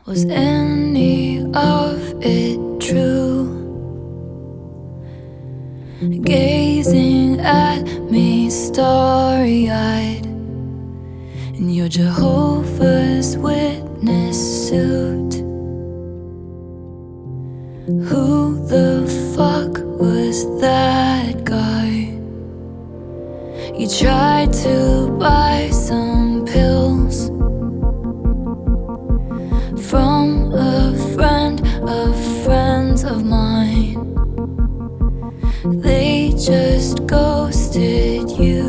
Was any of it true? Gazing at me starry-eyed in your Jehovah's Witness suit. Who the fuck was that guy? You tried to buy some pills from a friend of friends of mine. They just ghosted you.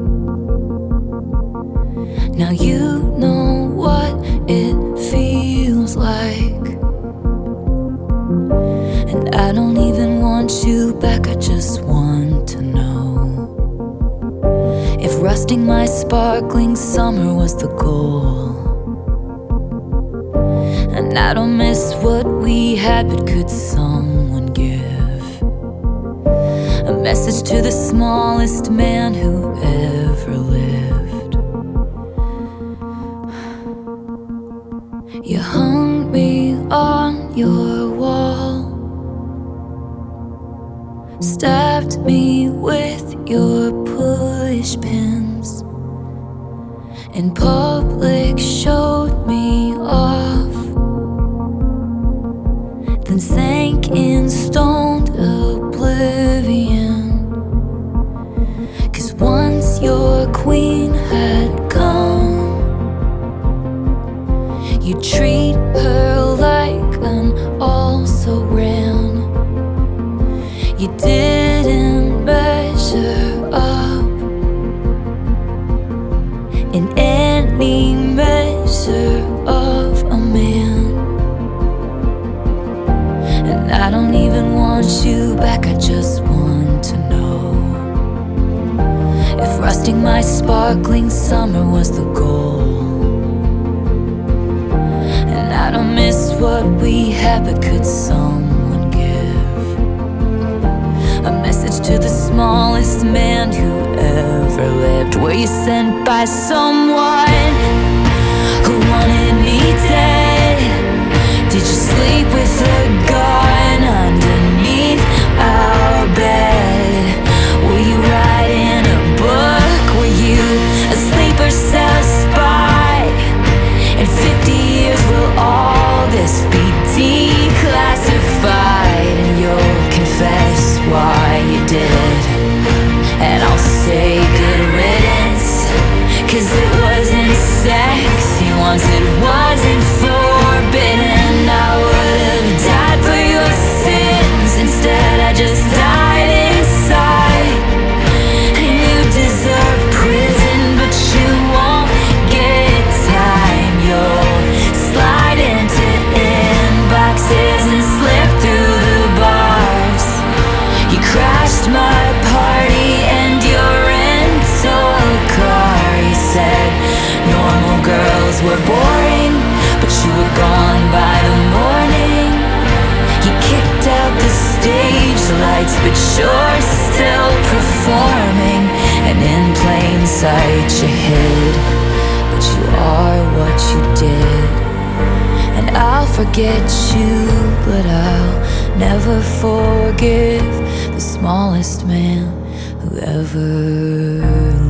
Now you know what it feels like, and I don't even want you back. I just want to know if rusting my sparkling summer was the goal. And I don't miss what we had, but could someone give a message to the smallest man who ever lived? You hung me on your wall, stabbed me with your push pins, in public showed me off, then sank in stoned oblivion. 'Cause once your queen had come, you treat her like an also-ran. You didn't measure up in any measure of a man. And I don't even want you back. I just want to know if rusting my sparkling summer was the goal. And I don't miss what we had, but could someone give a message to the smallest man who ever lived? Were you sent by someone who wanted me dead? Did you sleep with a gun underneath our bed? Were you writing a book? Were you a sleeper cell spy? In 50 years will all this be declassified, and you'll confess why you did, and I'll say good riddance. 'Cause it wasn't sexy once, it wasn't forbidden. I would've died for your sins, instead I just died inside. And you deserve prison, but you won't get time. You'll slide into inboxes and slip through the bars. You crashed my party and your rental car. You said normal girls were boring, but you were gone by the morning. You kicked out the stage lights, but you're still performing. And in plain sight you hid, but you are what you did. And I'll forget you, but I'll never forgive the smallest man who ever